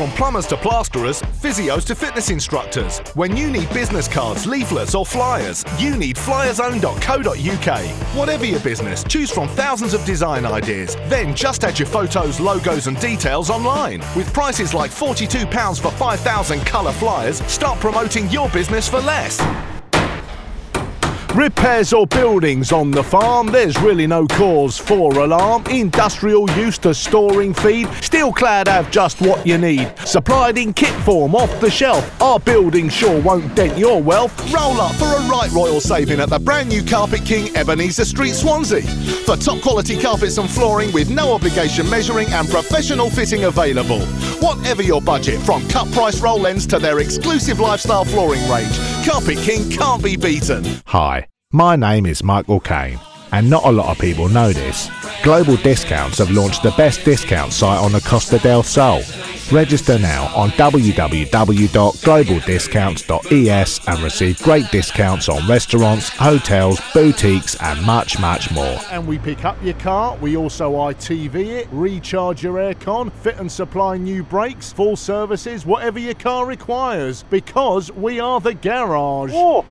From plumbers to plasterers, physios to fitness instructors. When you need business cards, leaflets or flyers, you need flyerzone.co.uk. Whatever your business, choose from thousands of design ideas. Then just add your photos, logos and details online. With prices like £42 for 5,000 colour flyers, start promoting your business for less. Repairs or buildings on the farm, there's really no cause for alarm. Industrial use to storing feed, Steelclad have just what you need. Supplied in kit form off the shelf, our building sure won't dent your wealth. Roll up for a right royal saving at the brand new Carpet King, Ebenezer Street, Swansea. For top quality carpets and flooring with no obligation measuring and professional fitting available. Whatever your budget, from cut price roll ends to their exclusive lifestyle flooring range, Carpet King can't be beaten. Hi, my name is Michael Caine, and not a lot of people know this. Global Discounts have launched the best discount site on the Costa del Sol. Register now on www.globaldiscounts.es and receive great discounts on restaurants, hotels, boutiques and much, much more. And we pick up your car, we also ITV it, recharge your aircon, fit and supply new brakes, full services, whatever your car requires, because we are the garage.